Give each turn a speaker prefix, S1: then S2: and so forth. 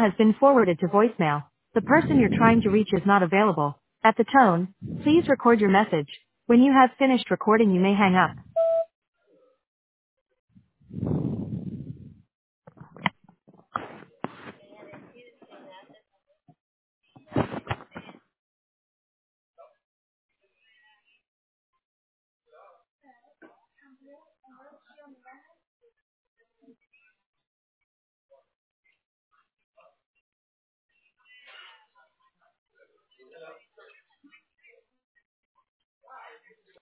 S1: has been forwarded to voicemail. The person you're trying to reach is not available. At the tone, please record your message. When you have finished recording, you may hang up.